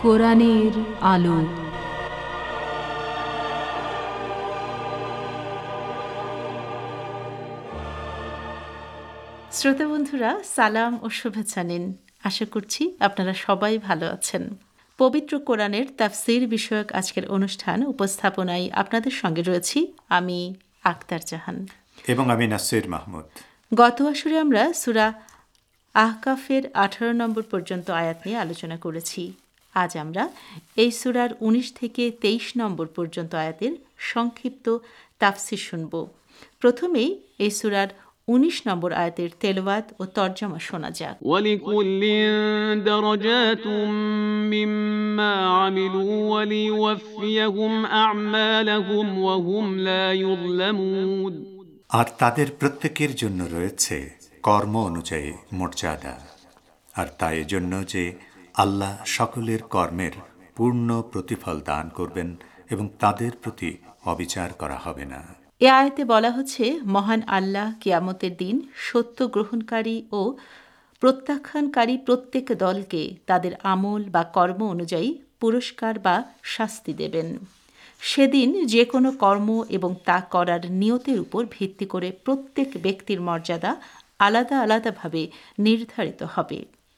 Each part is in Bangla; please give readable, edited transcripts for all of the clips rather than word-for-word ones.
কোরআনের আলো। শ্রোতা বন্ধুরা, সালাম ও শুভেচ্ছা নিন। আশা করছি আপনারা সবাই ভালো আছেন। পবিত্র কোরআনের তাফসীর বিষয়ক আজকের অনুষ্ঠান উপস্থাপনায় আপনাদের সঙ্গে রয়েছি আমি আক্তার জাহান এবং আমি নাসির মাহমুদ। গত আসরে আমরা সূরা আহকাফের 18 নম্বর পর্যন্ত আয়াত নিয়ে আলোচনা করেছি। আজ আমরা এই সূরার 19 থেকে 23 নম্বর পর্যন্ত আয়াতের সংক্ষিপ্ত তাফসীর শুনব। প্রথমেই এই সূরার 19 নম্বর আয়াতের তেলাওয়াত ও তরজমা শোনা যাক। ওয়ালিকুল্লিন দারাজাতুম মিম্মা আমিলু ওয়ালিওয়াফিয়াহুম আ'মালাহুম ওয়া হুম লা ইউযলামুন। আর তাদের প্রত্যেকের জন্য রয়েছে কর্ম অনুযায়ী মর্যাদা, আর তাই জন্য যে আল্লাহ সকলের কর্মের পূর্ণ প্রতিফল দান করবেন এবং তাদের প্রতি অবিচার করা হবে না। এ আয়াতে বলা হচ্ছে, মহান আল্লাহ কিয়ামতের দিন সত্য গ্রহণকারী ও প্রত্যাখ্যানকারী প্রত্যেক দলকে তাদের আমল বা কর্ম অনুযায়ী পুরস্কার বা শাস্তি দেবেন। সেদিন যে কোনো কর্ম এবং তা করার নিয়তের উপর ভিত্তি করে প্রত্যেক ব্যক্তির মর্যাদা আলাদা আলাদাভাবে নির্ধারিত হবে।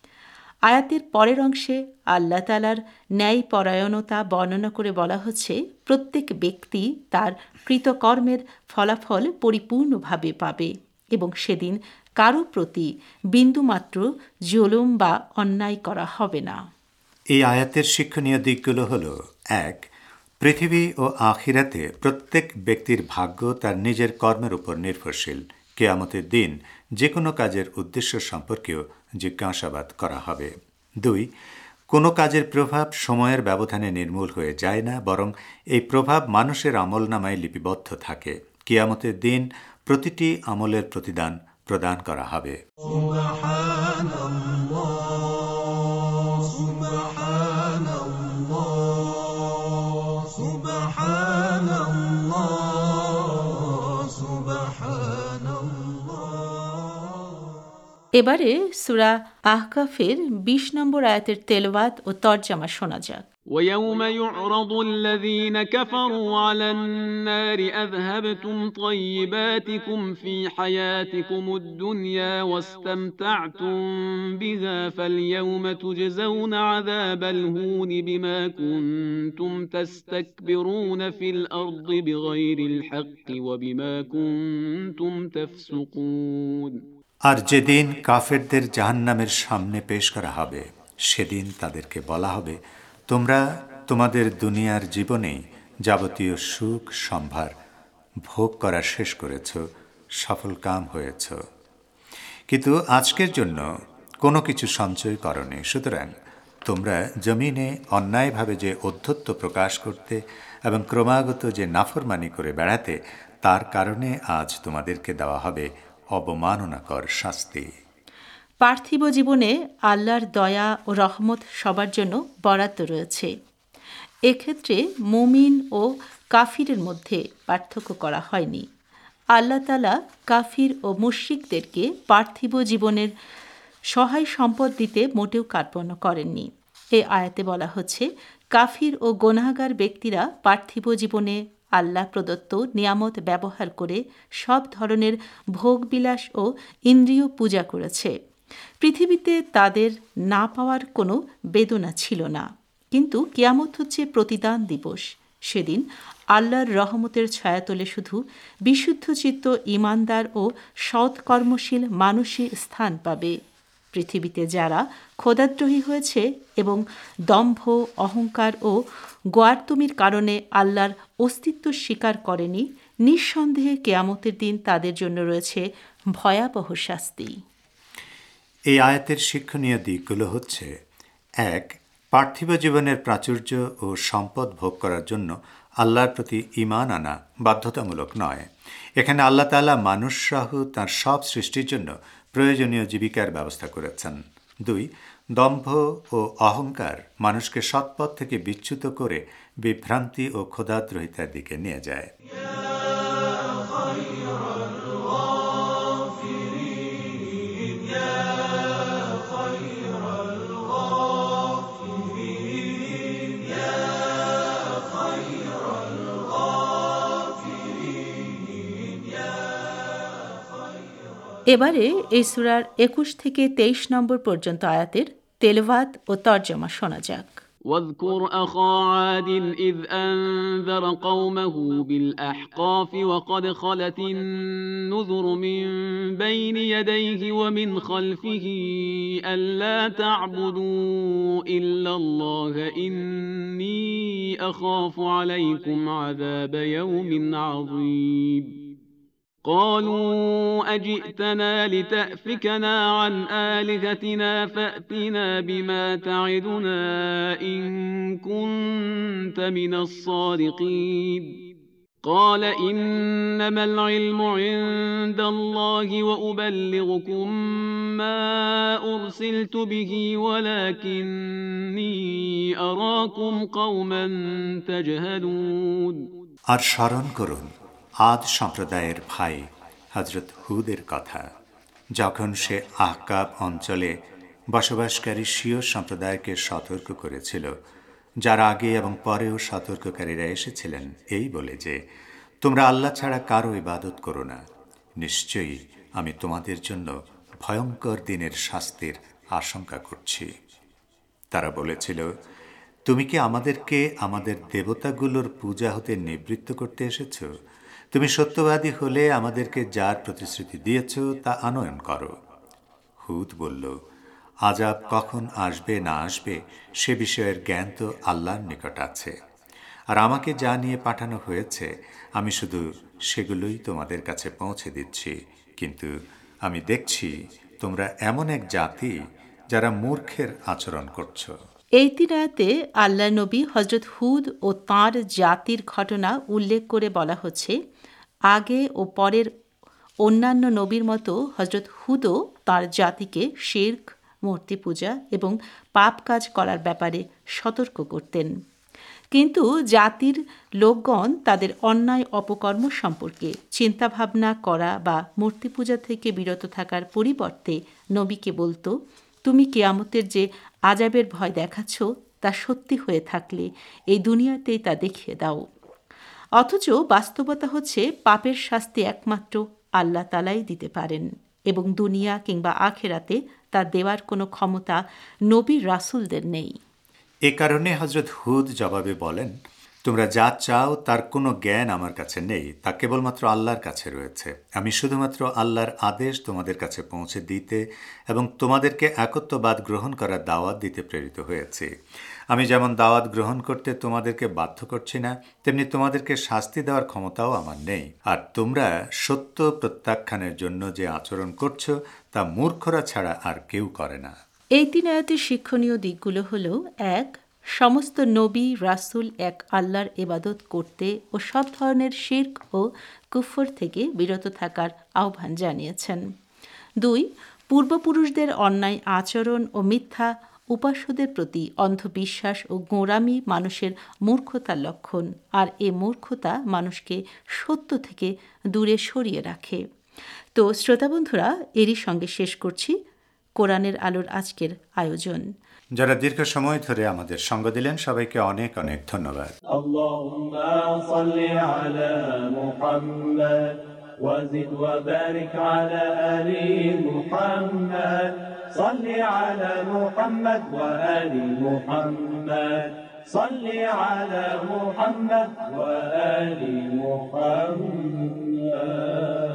আয়াতের পরের অংশে আল্লাহ তাআলার ন্যায়পরায়ণতা বর্ণনা করে বলা হচ্ছে, প্রত্যেক ব্যক্তি তার কৃতকর্মের ফলাফল পরিপূর্ণভাবে পাবে এবং সেদিন কারো প্রতি বিন্দুমাত্র জুলুম বা অন্যায় করা হবে না। এই আয়াতের শিক্ষণীয় দিকগুলো হলো: 1. পৃথিবী ও আখিরাতে প্রত্যেক ব্যক্তির ভাগ্য তার নিজের কর্মের উপর নির্ভরশীল। কিয়ামতের দিন যে কোনো কাজের উদ্দেশ্য সম্পর্কেও জিজ্ঞাসাবাদ করা হবে। 2. কোনো কাজের প্রভাব সময়ের ব্যবধানে নির্মূল হয়ে যায় না, বরং এই প্রভাব মানুষের আমলনামায় লিপিবদ্ধ থাকে। কিয়ামতের দিন প্রতিটি আমলের প্রতিদান প্রদান করা হবে। এবারে সূরা আহকাফের 20 নম্বর আয়াতের তেলাওয়াত ও তরজমা শোনা যাক। ويوم يعرض الذين كفروا على النار أذهبتم طيباتكم في حياتكم الدنيا واستمتعتم بها فاليوم تجزون عذاب الهون بما كنتم تستكبرون في الأرض بغير الحق وبما كنتم تفسقون। আর যেদিন কাফেরদের জাহান্নামের সামনে পেশ করা হবে, সেদিন তাদেরকে বলা হবে, তোমরা তোমাদের দুনিয়ার জীবনেই যাবতীয় সুখ সম্ভার ভোগ করা শেষ করেছ, সফল কাম হয়েছ, কিন্তু আজকের জন্য কোনো কিছু সঞ্চয় করনি। সুতরাং তোমরা জমিনে অন্যায়ভাবে যে অধ্যত্ব প্রকাশ করতে এবং ক্রমাগত যে নাফরমানি করে বেড়াতে, তার কারণে আজ তোমাদেরকে দেওয়া হবে অবমাননাকর শাস্তি। পার্থিব জীবনে আল্লাহর দয়া ও রহমত সবার জন্য বরাদ্দ রয়েছে। এক্ষেত্রে মুমিন ও কাফিরের মধ্যে পার্থক্য করা হয়নি। আল্লাহ তাআলা কাফির ও মুশরিকদেরকে পার্থিব জীবনের সহায় সম্পদ দিতে মোটেও কার্পণ্য করেননি। এই আয়াতে বলা হচ্ছে, কাফির ও গুনাহগার ব্যক্তিরা পার্থিব জীবনে আল্লাহ প্রদত্ত নিয়ামত ব্যবহার করে সব ধরনের ভোগবিলাস ও ইন্দ্রিয় পূজা করেছে। পৃথিবীতে তাদের না পাওয়ার কোনো বেদনা ছিল না, কিন্তু কিয়ামত হচ্ছে প্রতিদান দিবস। সেদিন আল্লাহর রহমতের ছায়াতলে শুধু বিশুদ্ধচিত্ত ঈমানদার ও সৎকর্মশীল মানুষই স্থান পাবে। পৃথিবীতে যারা খোদাদ্রোহী হয়েছে এবং দম্ভ, অহংকার ও গোয়ার্তুমির কারণে আল্লাহর অস্তিত্ব স্বীকার করেনি, নিঃসন্দেহে কিয়ামতের দিন তাদের জন্য রয়েছে ভয়াবহ শাস্তি। এই আয়াতের শিক্ষণীয় দিকগুলো হচ্ছে: 1. পার্থিব জীবনের প্রাচুর্য ও সম্পদ ভোগ করার জন্য আল্লাহর প্রতি ঈমান আনা বাধ্যতামূলক নয়। এখানে আল্লাহ তাআলা মানুষসহ তাঁর সব সৃষ্টির জন্য প্রয়োজনীয় জীবিকার ব্যবস্থা করেছেন। 2. দম্ভ ও অহংকার মানুষকে সৎপথ থেকে বিচ্যুত করে বিভ্রান্তি ও খোদাদ্রোহিতার দিকে নিয়ে যায়। এবারে এই সূরার ২১ থেকে ২৩ নম্বর পর্যন্ত আয়াতের তেলাওয়াত ও তরজমা শোনা যাক। واذكر أخا عاد إذ أنذر قومه بالأحقاف وقد خلت النذر من بين يديه ومن خلفه ألا تعبدوا إلا الله إني أخاف عليكم عذاب يوم عظيم قالوا أجئتنا لتأفكنا عن آلهتنا فأتنا بما تعدنا إن كنت من الصادقين قال إنما العلم عند الله وأبلغكم ما أرسلت به ولكني أراكم قوما تجهلون আর স্মরণ করুন আদ সম্প্রদায়ের ভাই হযরত হুদের কথা, যখন সে আহকাব অঞ্চলে বসবাসকারী শিয় সম্প্রদায়কে সতর্ক করেছিল, যার আগে এবং পরেও সতর্ককারীরা এসেছিলেন এই বলে যে, তোমরা আল্লাহ ছাড়া কারো ইবাদত করো না, নিশ্চয়ই আমি তোমাদের জন্য ভয়ঙ্কর দিনের শাস্তির আশঙ্কা করছি। তারা বলেছিল, তুমি কি আমাদেরকে আমাদের দেবতাগুলোর পূজা হতে নিবৃত্ত করতে এসেছ? তুমি সত্যবাদী হলে আমাদেরকে যার প্রতিশ্রুতি দিয়েছ তা আনয়ন করো। হুদ বলল, আযাব কখন আসবে না আসবে সে বিষয়ের জ্ঞান তো আল্লাহর নিকট আছে, আর আমাকে যা নিয়ে পাঠানো হয়েছে আমি শুধু সেগুলোই তোমাদের কাছে পৌঁছে দিচ্ছি, কিন্তু আমি দেখছি তোমরা এমন এক জাতি যারা মূর্খের আচরণ করছো। এই ৩ আয়াতে আল্লাহ নবী হযরত হুদ ও তাঁর জাতির ঘটনা উল্লেখ করে বলা হচ্ছে, আগে ও পরের অন্যান্য নবীর মতো হযরত হুদও তাঁর জাতিকে শিরক, মূর্তি পূজা এবং পাপ কাজ করার ব্যাপারে সতর্ক করতেন। কিন্তু জাতির লোকগণ তাদের অন্যায় অপকর্ম সম্পর্কে চিন্তাভাবনা করা বা মূর্তি পূজা থেকে বিরত থাকার পরিবর্তে নবীকে বলতো, তুমি কিয়ামতের যে আযাবের ভয় দেখাচ্ছ তা সত্যি হয়ে থাকলে এই দুনিয়াতেই তা দেখিয়ে দাও। অথচ বাস্তবতা হচ্ছে পাপের শাস্তি একমাত্র আল্লাহ তাআলাই দিতে পারেন এবং দুনিয়া কিংবা আখিরাতে তা দেওয়ার কোনো ক্ষমতা নবী রাসূলদের নেই। এ কারণে হযরত হুদ জবাবে বলেন, তোমরা যা চাও তার কোনো জ্ঞান আমার কাছে নেই, তা কেবলমাত্র আল্লাহর কাছে রয়েছে। আমি শুধুমাত্র আল্লাহর আদেশ তোমাদের কাছে পৌঁছে দিতে এবং তোমাদেরকে একত্ববাদ গ্রহণ করার দাওয়াত দিতে প্রেরিত হয়েছি। আমি যেমন দাওয়াত গ্রহণ করতে তোমাদেরকে বাধ্য করছি না, তেমনি তোমাদেরকে শাস্তি দেওয়ার ক্ষমতাও আমার নেই। আর তোমরা সত্য প্রত্যাখ্যানের জন্য যে আচরণ করছো তা মূর্খরা ছাড়া আর কেউ করে না। এই ৩ আয়াতের শিক্ষণীয় দিকগুলো হলো, ১. সমস্ত নবী রাসূল এক আল্লাহর ইবাদত করতে ও সব ধরনের শিরক ও কুফর থেকে বিরত থাকার আহ্বান জানিয়েছেন। ২. পূর্বপুরুষদের অন্যায় আচরণ ও মিথ্যা উপাস্যদের প্রতি অন্ধবিশ্বাস ও গোঁড়ামি মানুষের মূর্খতার লক্ষণ, আর এ মূর্খতা মানুষকে সত্য থেকে দূরে সরিয়ে রাখে। তো শ্রোতাবন্ধুরা, এরই সঙ্গে শেষ করছি কোরআনের আলোর আজকের আয়োজন। যারা দীর্ঘ সময় ধরে আমাদের সঙ্গ দিলেন সবাইকে অনেক অনেক ধন্যবাদ। আল্লাহুম্মা সাল্লি আলা মুহাম্মাদ ওয়া জিদ ওয়া বারিক আলা আলি মুহাম্মাদ সাল্লি আলা মুহাম্মাদ ওয়া আলি মুহাম্মাদ সাল্লি আলা মুহাম্মাদ ওয়া আলি মুহাম্মাদ